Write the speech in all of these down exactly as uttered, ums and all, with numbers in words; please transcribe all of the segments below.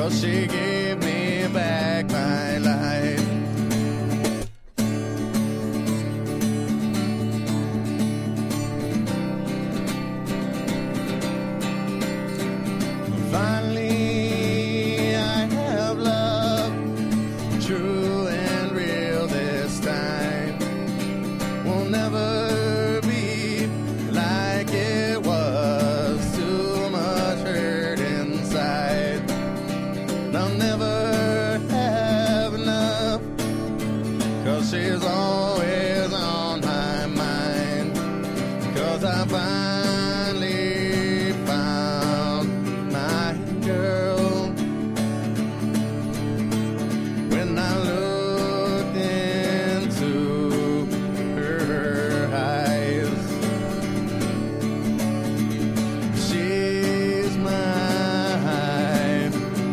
'cause she gave me back my life. Finally, I have love, true and real this time. Will never be like it was, too much hurt inside. I'll never have enough, 'cause she's always on my mind. 'Cause I finally found my girl. When I looked into her eyes, she's my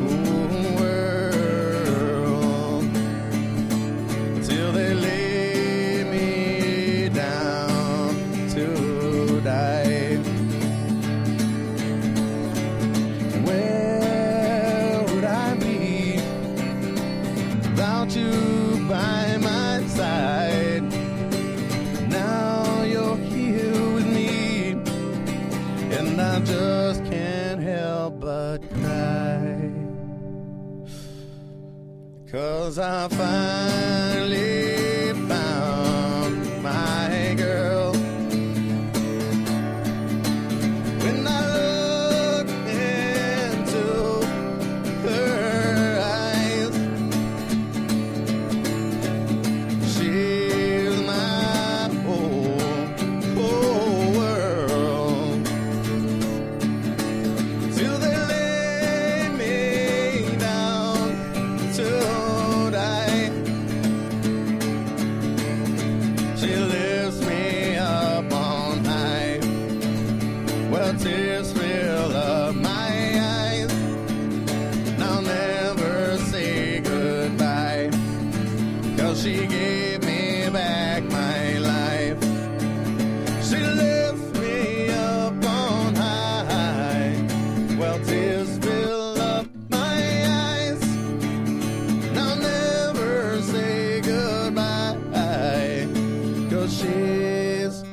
world. Till they lay me down to die. Where would I be without you by my side? Now you're here with me, and I just can't help but cry. 'Cause I finally found my girl. When I look into her eyes, she's my whole, whole world. Till they lay me down to die. She lifts me up on high. Well, tears fill up my eyes, and I'll never say goodbye, 'cause she gave me back my life. She lifts me up on high. Well, tears fill up my eyes, and I'll never say goodbye, 'cause she's